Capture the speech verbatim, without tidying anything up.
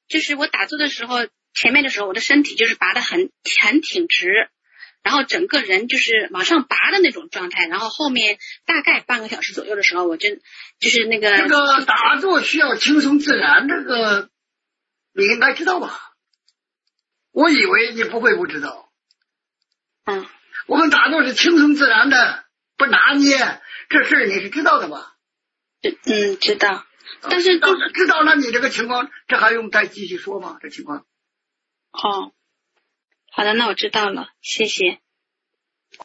就是我打坐的时候，前面的时候我的身体就是拔得很很挺直，然后整个人就是往上拔的那种状态，然后后面大概半个小时左右的时候，我就就是那个这个打坐需要轻松自然，这个你应该知道吧？我以为你不会不知道。 嗯， 我们打坐是轻松自然的，不拿捏，这事儿你是知道的吧？ 嗯，知道。但是知道知道了，你这个情况，这还用再继续说吗？这情况？ 哦，好的，那我知道了，谢谢。